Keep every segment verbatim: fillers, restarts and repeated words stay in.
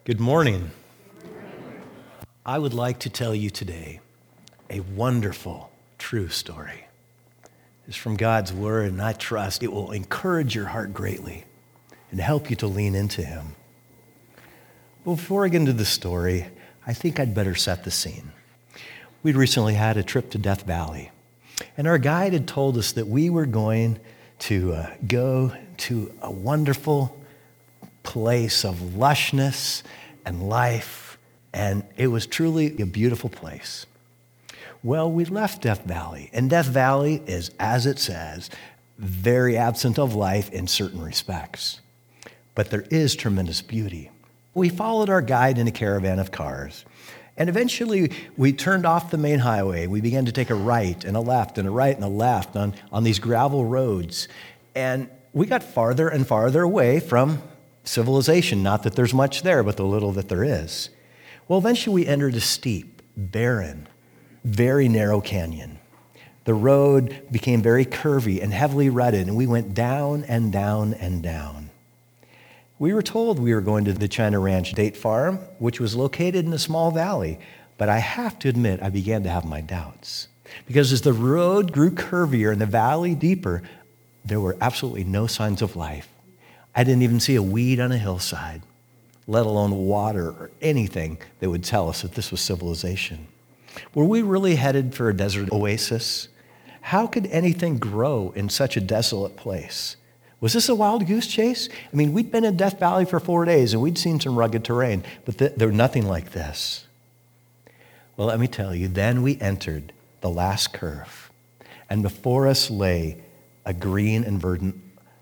Good morning. I would like to tell you today a wonderful, true story. It's from God's Word, and I trust it will encourage your heart greatly and help you to lean into Him. But before I get into the story, I think I'd better set the scene. We'd recently had a trip to Death Valley, and our guide had told us that we were going to uh, go to a wonderful place of lushness and life, and it was truly a beautiful place. Well, we left Death Valley, and Death Valley is, as it says, very absent of life in certain respects. But there is tremendous beauty. We followed our guide in a caravan of cars, and eventually we turned off the main highway. We began to take a right and a left and a right and a left on, on these gravel roads, and we got farther and farther away from civilization. Not that there's much there, but the little that there is. Well, eventually we entered a steep, barren, very narrow canyon. The road became very curvy and heavily rutted, and we went down and down and down. We were told we were going to the China Ranch date farm, which was located in a small valley, but I have to admit I began to have my doubts. Because as the road grew curvier and the valley deeper, there were absolutely no signs of life. I didn't even see a weed on a hillside, let alone water or anything that would tell us that this was civilization. Were we really headed for a desert oasis? How could anything grow in such a desolate place? Was this a wild goose chase? I mean, we'd been in Death Valley for four days and we'd seen some rugged terrain, but th- there was nothing like this. Well, let me tell you, then we entered the last curve, and before us lay a green and verdant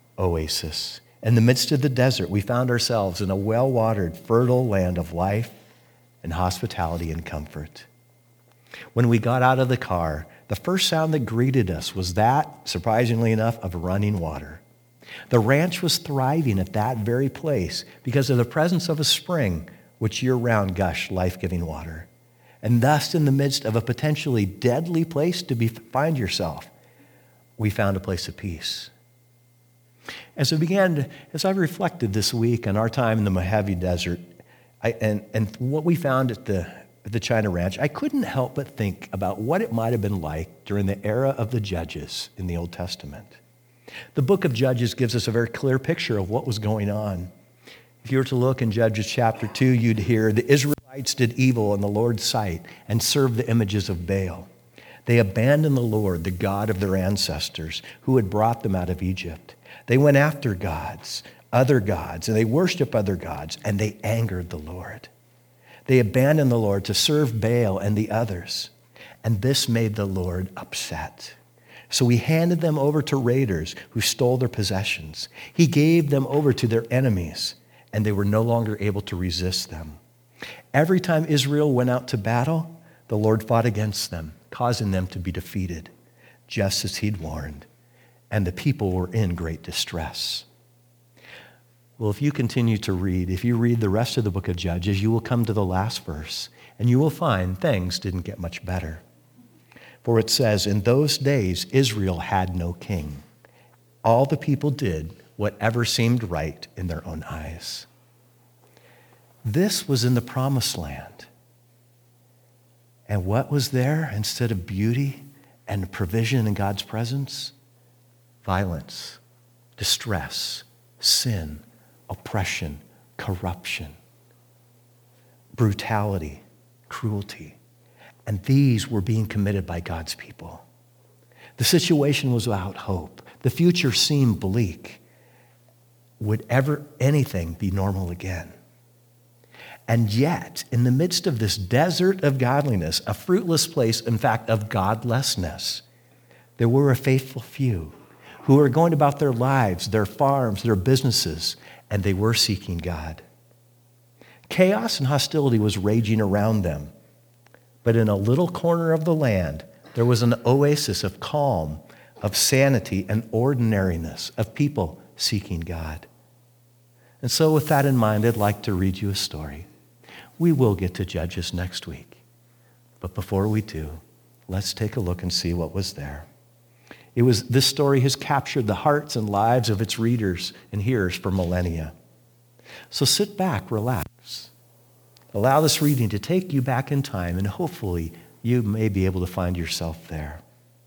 oasis. In the midst of the desert, we found ourselves in a well-watered, fertile land of life and hospitality and comfort. When we got out of the car, the first sound that greeted us was that, surprisingly enough, of running water. The ranch was thriving at that very place because of the presence of a spring which year-round gushed life-giving water. And thus, in the midst of a potentially deadly place to be, find yourself, we found a place of peace. As I began, to, as I reflected this week on our time in the Mojave Desert, I, and, and what we found at the, at the China Ranch, I couldn't help but think about what it might have been like during the era of the Judges in the Old Testament. The book of Judges gives us a very clear picture of what was going on. If you were to look in Judges chapter two, you'd hear the Israelites did evil in the Lord's sight and served the images of Baal. They abandoned the Lord, the God of their ancestors, who had brought them out of Egypt. They went after gods, other gods, and they worshiped other gods, and they angered the Lord. They abandoned the Lord to serve Baal and the others, and this made the Lord upset. So he handed them over to raiders who stole their possessions. He gave them over to their enemies, and they were no longer able to resist them. Every time Israel went out to battle, the Lord fought against them, causing them to be defeated, just as he'd warned. And the people were in great distress. Well, if you continue to read, if you read the rest of the book of Judges, you will come to the last verse, and you will find things didn't get much better. For it says, in those days, Israel had no king. All the people did whatever seemed right in their own eyes. This was in the promised land. And what was there instead of beauty and provision in God's presence? Violence, distress, sin, oppression, corruption, brutality, cruelty. And these were being committed by God's people. The situation was without hope. The future seemed bleak. Would ever anything be normal again? And yet, in the midst of this desert of godliness, a fruitless place, in fact, of godlessness, there were a faithful few who were going about their lives, their farms, their businesses, and they were seeking God. Chaos and hostility was raging around them, but in a little corner of the land, there was an oasis of calm, of sanity and ordinariness, of people seeking God. And so with that in mind, I'd like to read you a story. We will get to Judges next week, but before we do, let's take a look and see what was there. It was, this story has captured the hearts and lives of its readers and hearers for millennia. So sit back, relax, Allow this reading to take you back in time, and hopefully you may be able to find yourself there.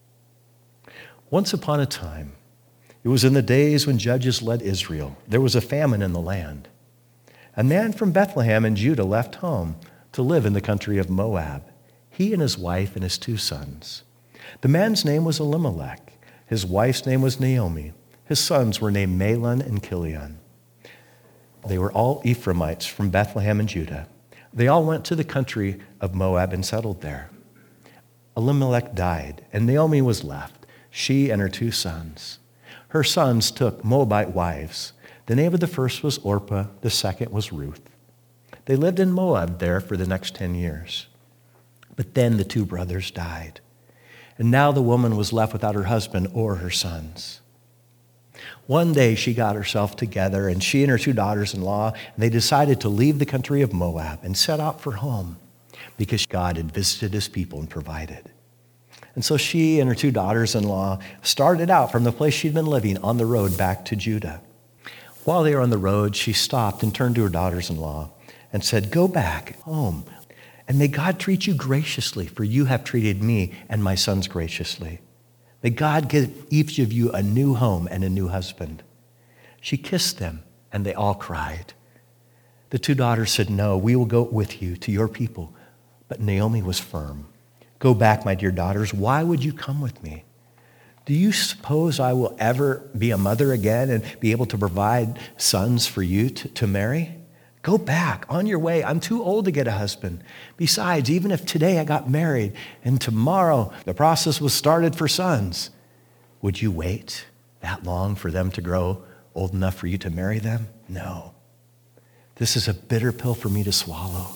Once upon a time, it was in the days when judges led Israel, there was a famine in the land. A man from Bethlehem in Judah left home to live in the country of Moab, he and his wife and his two sons. The man's name was Elimelech. His wife's name was Naomi. His sons were named Mahlon and Chilion. They were all Ephraimites from Bethlehem in Judah. They all went to the country of Moab and settled there. Elimelech died, and Naomi was left, she and her two sons. Her sons took Moabite wives. The name of the first was Orpah, the second was Ruth. They lived in Moab there for the next ten years. But then the two brothers died, and now the woman was left without her husband or her sons. One day she got herself together, and she and her two daughters-in-law, they decided to leave the country of Moab and set out for home because God had visited his people and provided. And so she and her two daughters-in-law started out from the place she'd been living on the road back to Judah. While they were on the road, she stopped and turned to her daughters-in-law and said, "Go back home, and may God treat you graciously, for you have treated me and my sons graciously. May God give each of you a new home and a new husband." She kissed them, and they all cried. The two daughters said, "No, we will go with you to your people." But Naomi was firm. "Go back, my dear daughters. Why would you come with me? Do you suppose I will ever be a mother again and be able to provide sons for you to, to marry? Go back, on your way. I'm too old to get a husband. Besides, even if today I got married and tomorrow the process was started for sons, would you wait that long for them to grow old enough for you to marry them? No. This is a bitter pill for me to swallow.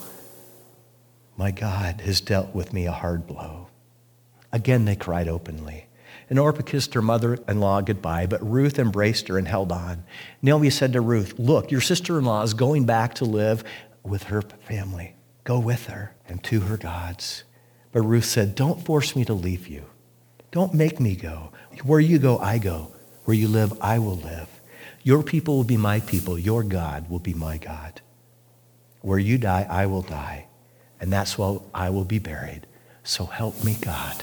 My God has dealt with me a hard blow." Again, they cried openly. And Orpah kissed her mother-in-law goodbye, but Ruth embraced her and held on. Naomi said to Ruth, "Look, your sister-in-law is going back to live with her family. Go with her and to her gods." But Ruth said, "Don't force me to leave you. Don't make me go. Where you go, I go. Where you live, I will live. Your people will be my people. Your God will be my God. Where you die, I will die. And that's where I will be buried. So help me, God.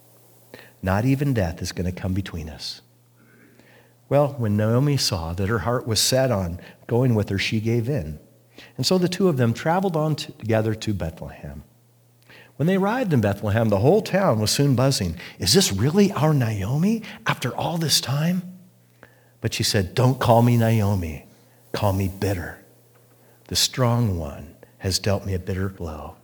Not even death is going to come between us." Well, when Naomi saw that her heart was set on going with her, she gave in. And so the two of them traveled on to, together to Bethlehem. When they arrived in Bethlehem, the whole town was soon buzzing. "Is this really our Naomi after all this time?" But she said, "Don't call me Naomi. Call me bitter. The strong one has dealt me a bitter blow.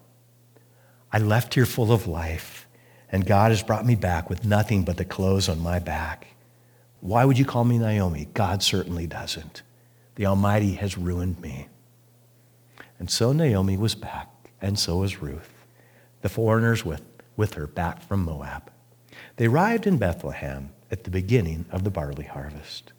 I left here full of life, and God has brought me back with nothing but the clothes on my back. Why would you call me Naomi? God certainly doesn't. The Almighty has ruined me." And so Naomi was back, and so was Ruth, the foreigners with, with her back from Moab. They arrived in Bethlehem at the beginning of the barley harvest.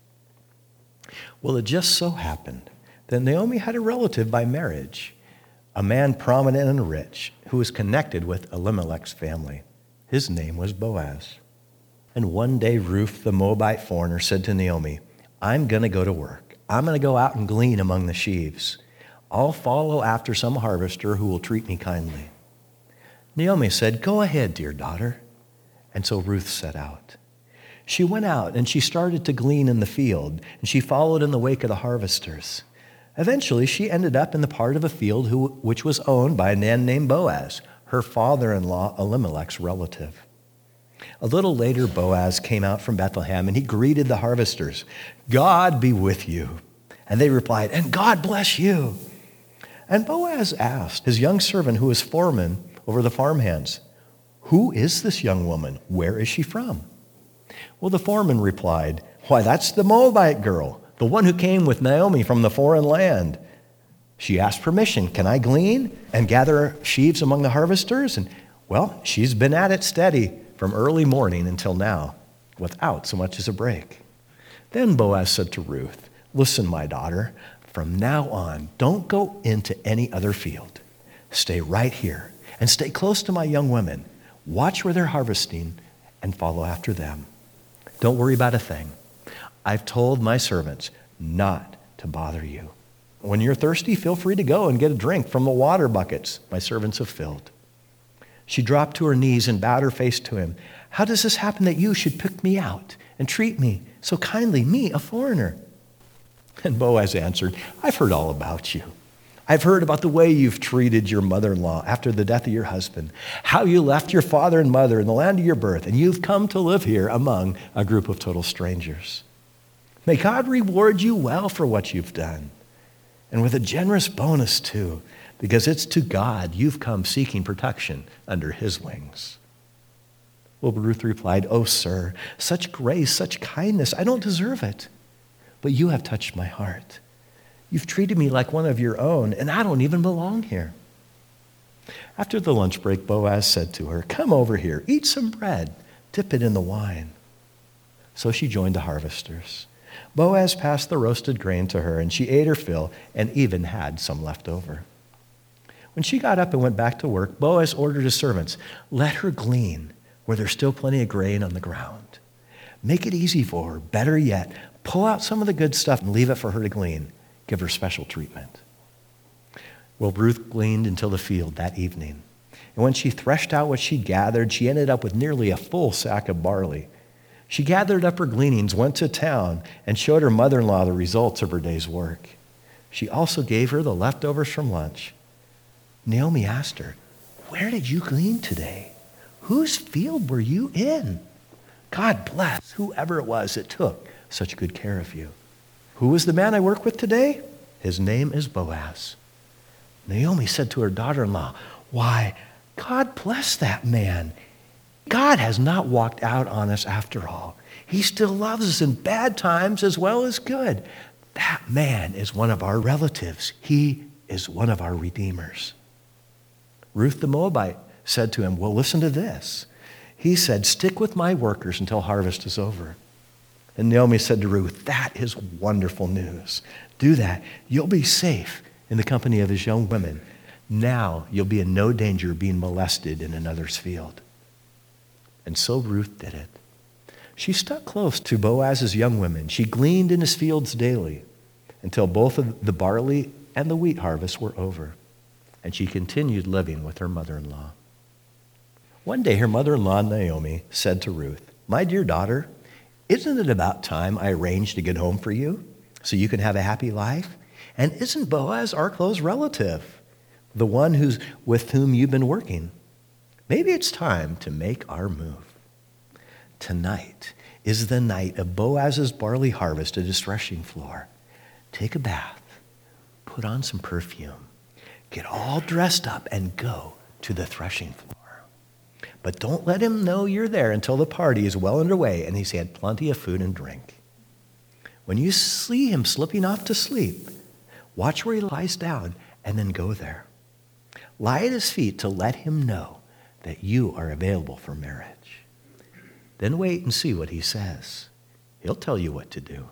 Well, it just so happened that Naomi had a relative by marriage, a man prominent and rich who was connected with Elimelech's family. His name was Boaz. And one day Ruth, the Moabite foreigner, said to Naomi, "I'm going to go to work. I'm going to go out and glean among the sheaves. I'll follow after some harvester who will treat me kindly." Naomi said, "Go ahead, dear daughter." And so Ruth set out. She went out and she started to glean in the field, and she followed in the wake of the harvesters. Eventually, she ended up in the part of a field who, which was owned by a man named Boaz, her father-in-law Elimelech's relative. A little later, Boaz came out from Bethlehem, and he greeted the harvesters. "God be with you." And they replied, "And God bless you." And Boaz asked his young servant, who was foreman over the farmhands, "Who is this young woman? Where is she from?" Well, the foreman replied, "Why, that's the Moabite girl, the one who came with Naomi from the foreign land. She asked permission. Can I glean and gather sheaves among the harvesters? And, well, she's been at it steady from early morning until now, without so much as a break." Then Boaz said to Ruth, "Listen, my daughter, from now on, don't go into any other field. Stay right here and stay close to my young women. Watch where they're harvesting and follow after them. Don't worry about a thing. I've told my servants not to bother you." When you're thirsty, feel free to go and get a drink from the water buckets my servants have filled. She dropped to her knees and bowed her face to him. How does this happen that you should pick me out and treat me so kindly, me, a foreigner? And Boaz answered, I've heard all about you. I've heard about the way you've treated your mother-in-law after the death of your husband, how you left your father and mother in the land of your birth, and you've come to live here among a group of total strangers. May God reward you well for what you've done, and with a generous bonus too, because it's to God you've come seeking protection under his wings. Well, Ruth replied, oh, sir, such grace, such kindness, I don't deserve it. But you have touched my heart. You've treated me like one of your own, and I don't even belong here. After the lunch break, Boaz said to her, come over here, eat some bread, dip it in the wine. So she joined the harvesters. Boaz passed the roasted grain to her, and she ate her fill and even had some left over. When she got up and went back to work, Boaz ordered his servants, let her glean where there's still plenty of grain on the ground. Make it easy for her. Better yet, pull out some of the good stuff and leave it for her to glean. Give her special treatment. Well, Ruth gleaned until the field that evening. And when she threshed out what she'd gathered, she ended up with nearly a full sack of barley. She gathered up her gleanings, went to town, and showed her mother-in-law the results of her day's work. She also gave her the leftovers from lunch. Naomi asked her, where did you glean today? Whose field were you in? God bless whoever it was that took such good care of you. Who was the man I work with today? His name is Boaz. Naomi said to her daughter-in-law, why, God bless that man. God has not walked out on us after all. He still loves us in bad times as well as good. That man is one of our relatives. He is one of our redeemers. Ruth the Moabite said to him, well, listen to this. He said, stick with my workers until harvest is over. And Naomi said to Ruth, that is wonderful news. Do that. You'll be safe in the company of his young women. Now you'll be in no danger of being molested in another's field. And so Ruth did it. She stuck close to Boaz's young women. She gleaned in his fields daily until both of the barley and the wheat harvests were over. And she continued living with her mother-in-law. One day her mother-in-law, Naomi, said to Ruth, my dear daughter, isn't it about time I arranged a good home for you so you can have a happy life? And isn't Boaz our close relative, the one who's with whom you've been working? Maybe it's time to make our move. Tonight is the night of Boaz's barley harvest at his threshing floor. Take a bath, put on some perfume, get all dressed up, and go to the threshing floor. But don't let him know you're there until the party is well underway and he's had plenty of food and drink. When you see him slipping off to sleep, watch where he lies down and then go there. Lie at his feet to let him know that you are available for marriage. Then wait and see what he says. He'll tell you what to do.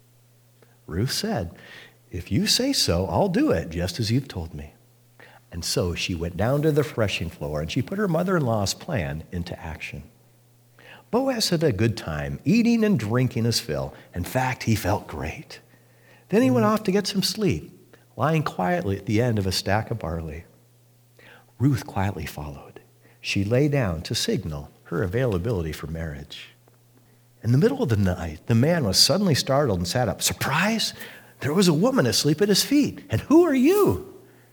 Ruth said, if you say so, I'll do it just as you've told me. And so she went down to the threshing floor and she put her mother-in-law's plan into action. Boaz had a good time, eating and drinking his fill. In fact, he felt great. Then he went off to get some sleep, lying quietly at the end of a stack of barley. Ruth quietly followed. She lay down to signal her availability for marriage. In the middle of the night, the man was suddenly startled and sat up. Surprise! There was a woman asleep at his feet. And who are you?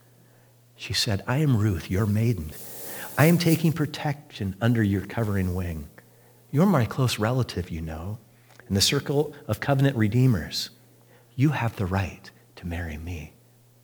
She said, I am Ruth, your maiden. I am taking protection under your covering wing. You're my close relative, you know, in the circle of covenant redeemers. You have the right to marry me.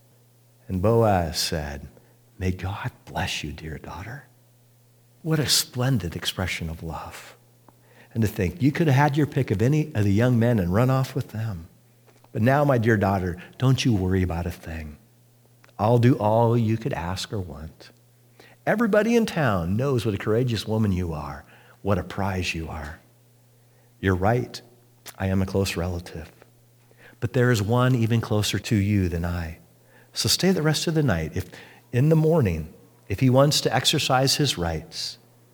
And Boaz said, may God bless you, dear daughter. What a splendid expression of love. And to think, you could have had your pick of any of the young men and run off with them. But now, my dear daughter, don't you worry about a thing. I'll do all you could ask or want. Everybody in town knows what a courageous woman you are, what a prize you are. You're right, I am a close relative. But there is one even closer to you than I. So stay the rest of the night. If in the morning, if he wants to exercise his rights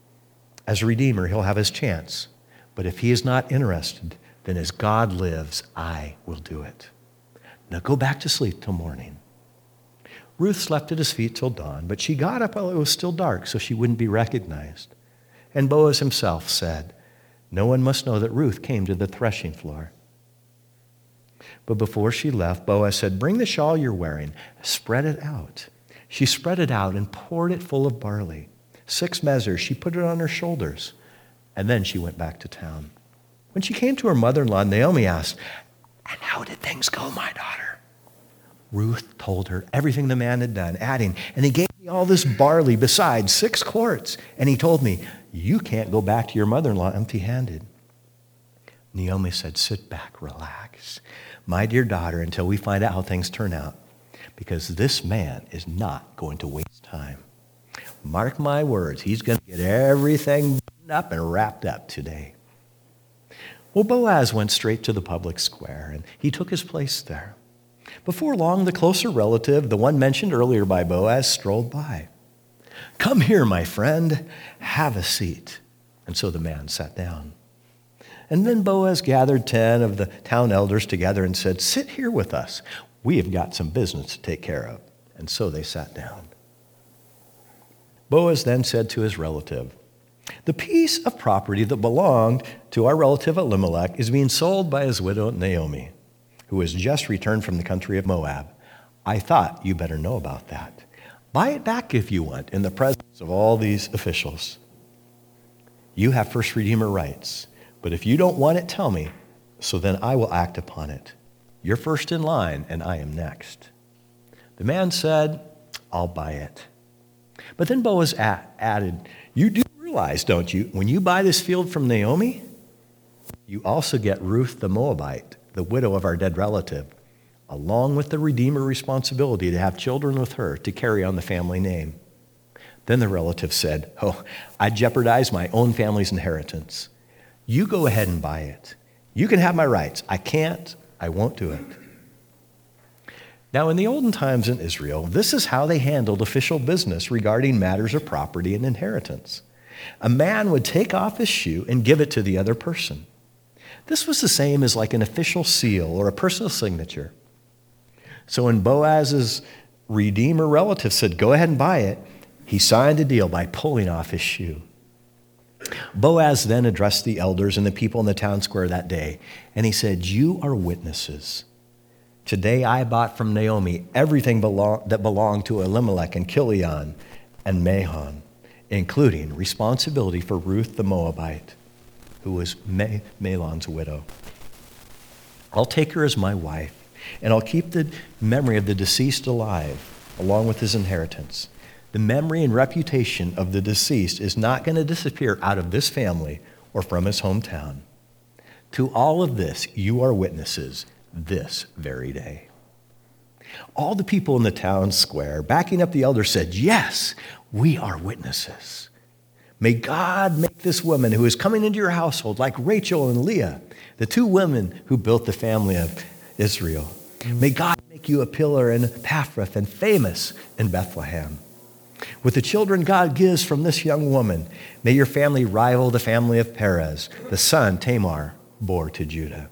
as a redeemer, he'll have his chance. But if he is not interested, then as God lives, I will do it. Now go back to sleep till morning. Ruth slept at his feet till dawn, but she got up while it was still dark so she wouldn't be recognized. And Boaz himself said, no one must know that Ruth came to the threshing floor. But before she left, Boaz said, bring the shawl you're wearing, spread it out. She spread it out and poured it full of barley. Six measures, she put it on her shoulders, and then she went back to town. When she came to her mother-in-law, Naomi asked, and how did things go, my daughter? Ruth told her everything the man had done, adding, and he gave me all this barley besides six quarts. And he told me, you can't go back to your mother-in-law empty-handed. Naomi said, sit back, relax, my dear daughter, until we find out how things turn out, because this man is not going to waste time. Mark my words, he's going to get everything up and wrapped up today. Well, Boaz went straight to the public square, and he took his place there. Before long, the closer relative, the one mentioned earlier by Boaz, strolled by. Come here, my friend, have a seat. And so the man sat down. And then Boaz gathered ten of the town elders together and said, sit here with us. We have got some business to take care of. And so they sat down. Boaz then said to his relative, the piece of property that belonged to our relative Elimelech is being sold by his widow Naomi, who has just returned from the country of Moab. I thought you better know about that. Buy it back if you want, in the presence of all these officials. You have first redeemer rights, but if you don't want it, tell me, so then I will act upon it. You're first in line, and I am next. The man said, I'll buy it. But then Boaz added, you do realize, don't you, when you buy this field from Naomi, you also get Ruth the Moabite, the widow of our dead relative, along with the redeemer responsibility to have children with her to carry on the family name. Then the relative said, oh, I jeopardize my own family's inheritance. You go ahead and buy it. You can have my rights. I can't, I won't do it. Now, in the olden times in Israel, this is how they handled official business regarding matters of property and inheritance. A man would take off his shoe and give it to the other person. This was the same as like an official seal or a personal signature. So when Boaz's redeemer relative said, go ahead and buy it, he signed the deal by pulling off his shoe. Boaz then addressed the elders and the people in the town square that day, and he said, you are witnesses. Today I bought from Naomi everything belong, that belonged to Elimelech and Kilion and Mahon, including responsibility for Ruth the Moabite, who was Mahlon's widow. I'll take her as my wife, and I'll keep the memory of the deceased alive, along with his inheritance. The memory and reputation of the deceased is not going to disappear out of this family or from his hometown. To all of this, you are witnesses this very day. All the people in the town square, backing up the elders, said, yes, we are witnesses. May God make this woman who is coming into your household like Rachel and Leah, the two women who built the family of Israel. May God make you a pillar in Ephrathah and famous in Bethlehem. With the children God gives from this young woman, may your family rival the family of Perez, the son Tamar bore to Judah.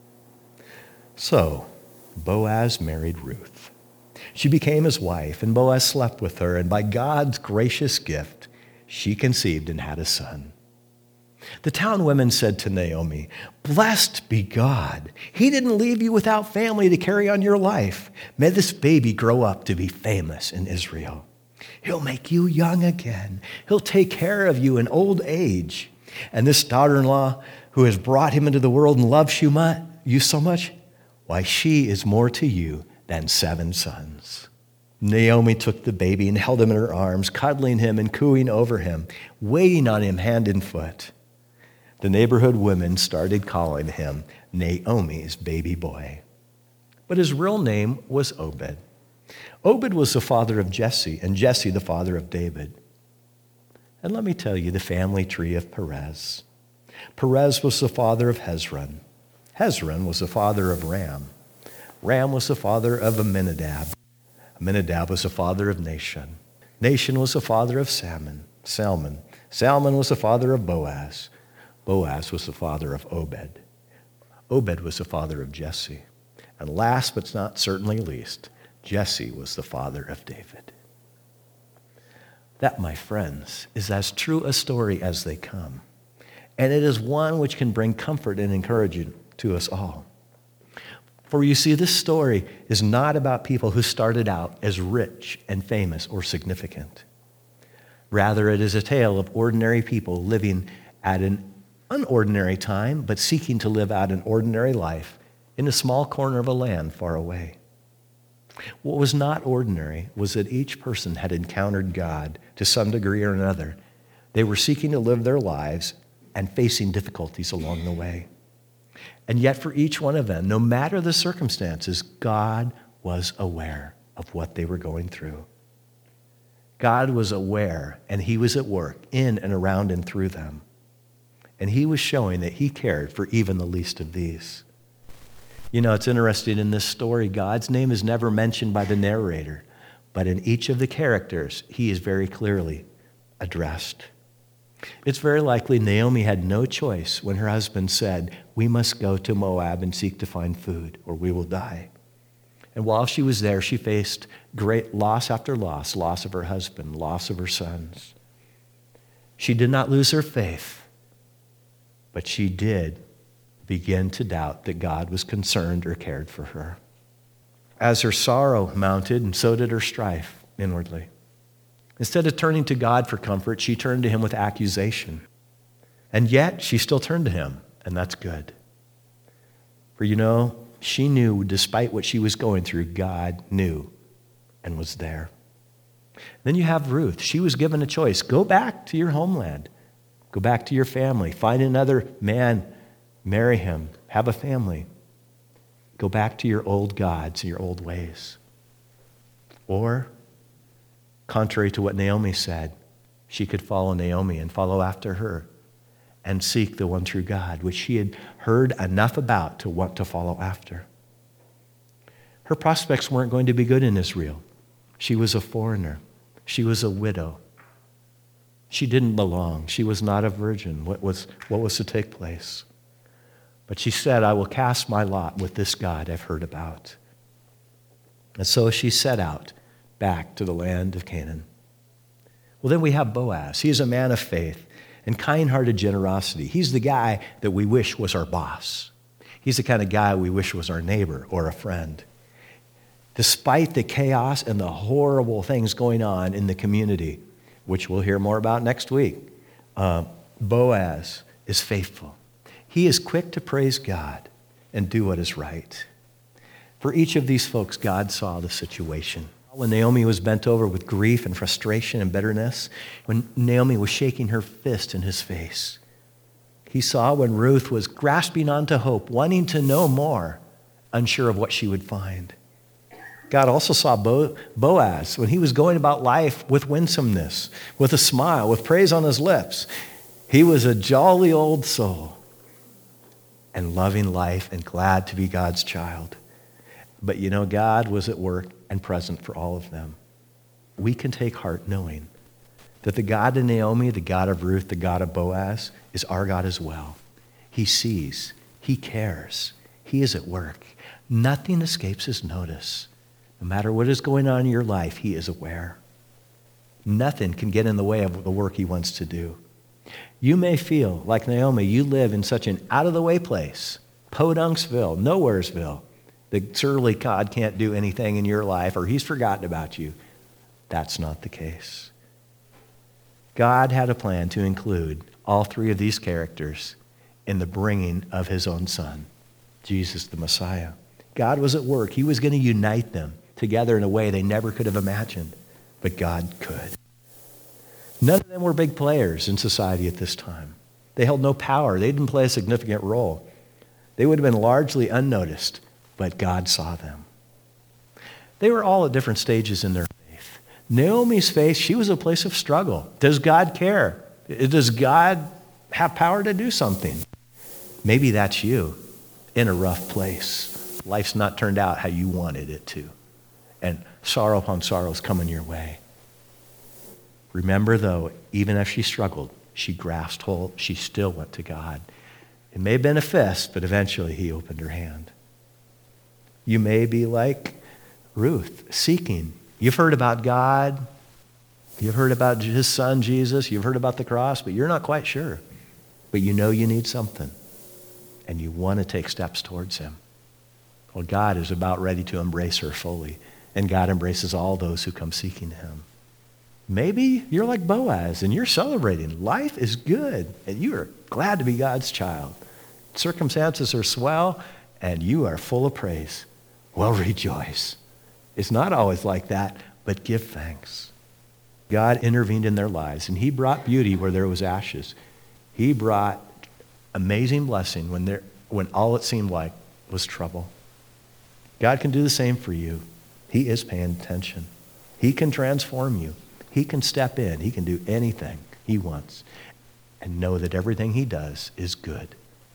So Boaz married Ruth. She became his wife, and Boaz slept with her, and by God's gracious gift, she conceived and had a son. The town women said to Naomi, blessed be God. He didn't leave you without family to carry on your life. May this baby grow up to be famous in Israel. He'll make you young again. He'll take care of you in old age. And this daughter-in-law who has brought him into the world and loves you, much, you so much, why, she is more to you than seven sons. Naomi took the baby and held him in her arms, cuddling him and cooing over him, waiting on him hand and foot. The neighborhood women started calling him Naomi's baby boy. But his real name was Obed. Obed was the father of Jesse, and Jesse the father of David. And let me tell you the family tree of Perez. Perez was the father of Hezron. Hezron was the father of Ram. Ram was the father of Amminadab. Amminadab was the father of Nahshon. Nahshon was the father of Salmon. Salmon. Salmon was the father of Boaz. Boaz was the father of Obed. Obed was the father of Jesse. And last but not certainly least, Jesse was the father of David. That, my friends, is as true a story as they come. And it is one which can bring comfort and encouragement to us all. For you see, this story is not about people who started out as rich and famous or significant. Rather, it is a tale of ordinary people living at an unordinary time, but seeking to live out an ordinary life in a small corner of a land far away. What was not ordinary was that each person had encountered God to some degree or another. They were seeking to live their lives and facing difficulties along the way. And yet for each one of them, no matter the circumstances, God was aware of what they were going through. God was aware, and he was at work in and around and through them. And he was showing that he cared for even the least of these. You know, it's interesting in this story, God's name is never mentioned by the narrator, but in each of the characters, he is very clearly addressed. It's very likely Naomi had no choice when her husband said, "We must go to Moab and seek to find food, or we will die." And while she was there, she faced great loss after loss, loss of her husband, loss of her sons. She did not lose her faith, but she did begin to doubt that God was concerned or cared for her. As her sorrow mounted, and so did her strife inwardly. Instead of turning to God for comfort, she turned to him with accusation. And yet, she still turned to him, and that's good. For you know, she knew, despite what she was going through, God knew and was there. Then you have Ruth. She was given a choice. Go back to your homeland. Go back to your family. Find another man. Marry him. Have a family. Go back to your old gods and your old ways. Or, contrary to what Naomi said, she could follow Naomi and follow after her and seek the one true God, which she had heard enough about to want to follow after. Her prospects weren't going to be good in Israel. She was a foreigner. She was a widow. She didn't belong. She was not a virgin. What was, what was to take place? But she said, "I will cast my lot with this God I've heard about." And so she set out back to the land of Canaan. Well, then we have Boaz. He is a man of faith and kind-hearted generosity. He's the guy that we wish was our boss. He's the kind of guy we wish was our neighbor or a friend. Despite the chaos and the horrible things going on in the community, which we'll hear more about next week, uh, Boaz is faithful. He is quick to praise God and do what is right. For each of these folks, God saw the situation. When Naomi was bent over with grief and frustration and bitterness, when Naomi was shaking her fist in his face, he saw when Ruth was grasping onto hope, wanting to know more, unsure of what she would find. God also saw Bo- Boaz when he was going about life with winsomeness, with a smile, with praise on his lips. He was a jolly old soul and loving life and glad to be God's child. But you know, God was at work and present for all of them. We can take heart knowing that the God of Naomi, the God of Ruth, the God of Boaz is our God as well. He sees, he cares, he is at work. Nothing escapes his notice. No matter what is going on in your life, he is aware. Nothing can get in the way of the work he wants to do. You may feel like Naomi, you live in such an out-of-the-way place, Podunksville, Nowheresville, that surely God can't do anything in your life or he's forgotten about you. That's not the case. God had a plan to include all three of these characters in the bringing of his own son, Jesus the Messiah. God was at work. He was going to unite them together in a way they never could have imagined, but God could. None of them were big players in society at this time. They held no power. They didn't play a significant role. They would have been largely unnoticed, but God saw them. They were all at different stages in their faith. Naomi's faith, she was a place of struggle. Does God care? Does God have power to do something? Maybe that's you in a rough place. Life's not turned out how you wanted it to. And sorrow upon sorrow is coming your way. Remember, though, even as she struggled, she grasped hold, she still went to God. It may have been a fist, but eventually he opened her hand. You may be like Ruth, seeking. You've heard about God. You've heard about his son, Jesus. You've heard about the cross, but you're not quite sure. But you know you need something, and you want to take steps towards him. Well, God is about ready to embrace her fully, and God embraces all those who come seeking him. Maybe you're like Boaz, and you're celebrating. Life is good, and you are glad to be God's child. Circumstances are swell, and you are full of praise. Well, rejoice. It's not always like that, but give thanks. God intervened in their lives, and he brought beauty where there was ashes. He brought amazing blessing when, there, when all it seemed like was trouble. God can do the same for you. He is paying attention. He can transform you. He can step in. He can do anything he wants. And know that everything he does is good.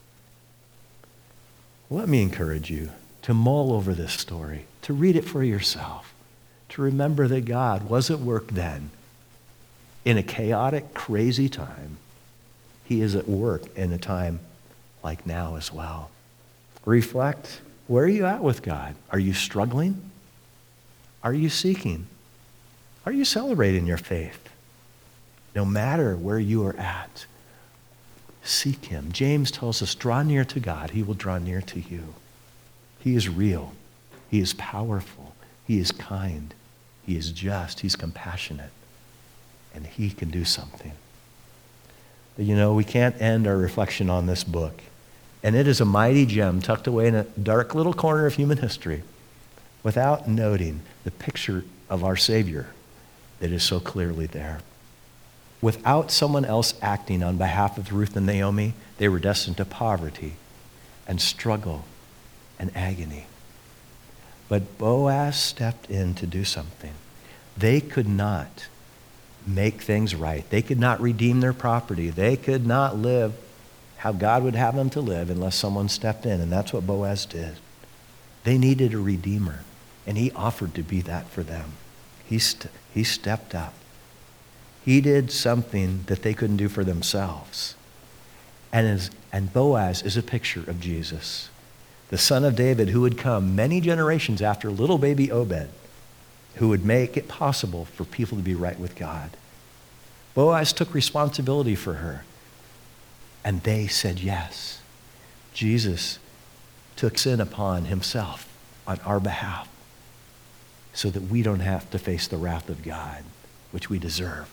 Let me encourage you to mull over this story, to read it for yourself, to remember that God was at work then. In a chaotic, crazy time, he is at work in a time like now as well. Reflect. Where are you at with God? Are you struggling? Are you seeking? Are you celebrating your faith? No matter where you are at, seek him. James tells us, draw near to God. He will draw near to you. He is real. He is powerful. He is kind. He is just. He's compassionate. And he can do something. But you know, we can't end our reflection on this book. And it is a mighty gem tucked away in a dark little corner of human history without noting the picture of our Savior that is so clearly there. Without someone else acting on behalf of Ruth and Naomi, they were destined to poverty and struggle and agony. But Boaz stepped in to do something. They could not make things right. They could not redeem their property. They could not live how God would have them to live unless someone stepped in, and that's what Boaz did. They needed a redeemer, and he offered to be that for them. He, st- he stepped up. He did something that they couldn't do for themselves. And, is, and Boaz is a picture of Jesus, the son of David who would come many generations after little baby Obed, who would make it possible for people to be right with God. Boaz took responsibility for her, and they said yes. Jesus took sin upon himself on our behalf so that we don't have to face the wrath of God, which we deserve.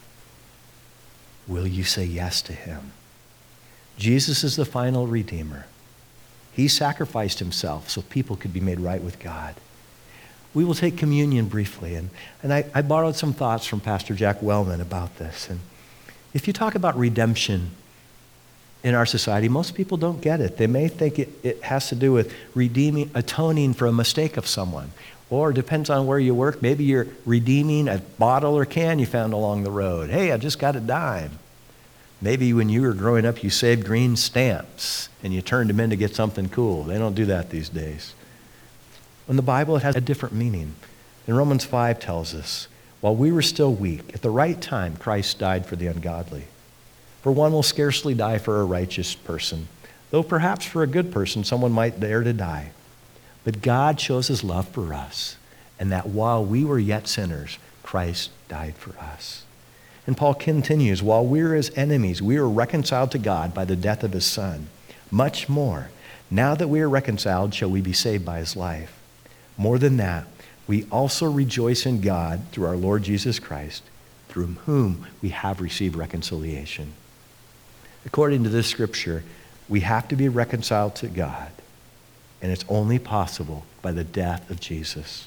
Will you say yes to him? Jesus is the final redeemer. He sacrificed himself so people could be made right with God. We will take communion briefly, and, and I, I borrowed some thoughts from Pastor Jack Wellman about this. And if you talk about redemption in our society, most people don't get it. They may think it, it has to do with redeeming, atoning for a mistake of someone. Or depends on where you work. Maybe you're redeeming a bottle or can you found along the road. Hey, I just got a dime. Maybe when you were growing up, you saved green stamps and you turned them in to get something cool. They don't do that these days. In the Bible, it has a different meaning. And Romans five tells us, while we were still weak, at the right time, Christ died for the ungodly. For one will scarcely die for a righteous person, though perhaps for a good person, someone might dare to die. But God shows his love for us, and that while we were yet sinners, Christ died for us. And Paul continues, while we were his enemies, we were reconciled to God by the death of his Son. Much more, now that we are reconciled, shall we be saved by his life. More than that, we also rejoice in God through our Lord Jesus Christ, through whom we have received reconciliation. According to this scripture, we have to be reconciled to God. And it's only possible by the death of Jesus.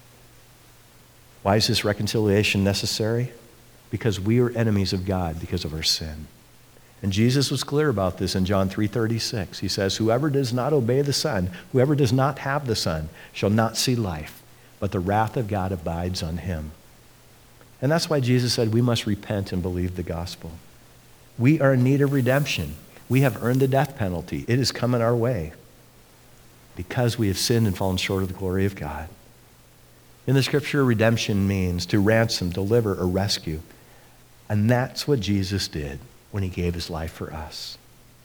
Why is this reconciliation necessary? Because we are enemies of God because of our sin. And Jesus was clear about this in John three thirty-six. He says, whoever does not obey the Son, whoever does not have the Son, shall not see life, but the wrath of God abides on him. And that's why Jesus said we must repent and believe the gospel. We are in need of redemption. We have earned the death penalty. It is coming our way, because we have sinned and fallen short of the glory of God. In the scripture, redemption means to ransom, deliver, or rescue. And that's what Jesus did when he gave his life for us.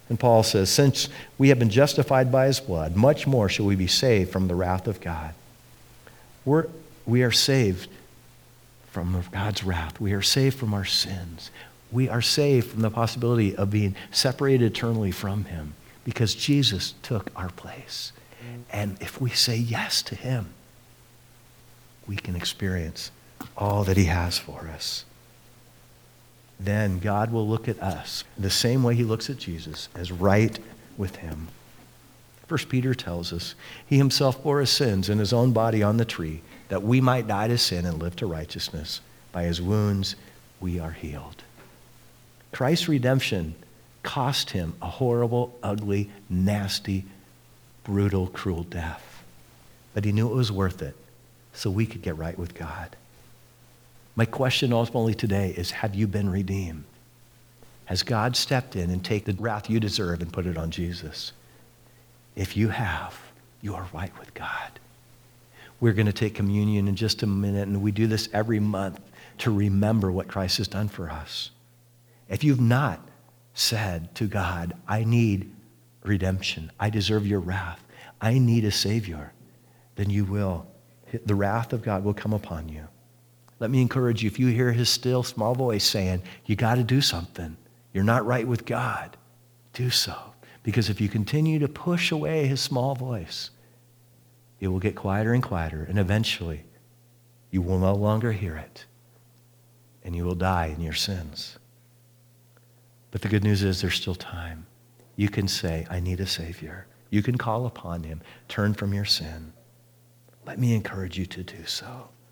And Paul says, since we have been justified by his blood, much more shall we be saved from the wrath of God. We're, we are saved from God's wrath. We are saved from our sins. We are saved from the possibility of being separated eternally from him because Jesus took our place. And if we say yes to him, we can experience all that he has for us. Then God will look at us the same way he looks at Jesus, as right with him. First Peter tells us, he himself bore his sins in his own body on the tree, that we might die to sin and live to righteousness. By his wounds we are healed. Christ's redemption cost him a horrible, ugly, nasty, brutal, cruel death. But he knew it was worth it so we could get right with God. My question ultimately today is, have you been redeemed? Has God stepped in and taken the wrath you deserve and put it on Jesus? If you have, you are right with God. We're going to take communion in just a minute, and we do this every month to remember what Christ has done for us. If you've not said to God, I need redemption, I deserve your wrath, I need a Savior, then you will. The wrath of God will come upon you. Let me encourage you, if you hear his still small voice saying, you got to do something, you're not right with God, do so. Because if you continue to push away his small voice, it will get quieter and quieter, and eventually you will no longer hear it, and you will die in your sins. But the good news is there's still time. You can say, I need a Savior. You can call upon him. Turn from your sin. Let me encourage you to do so.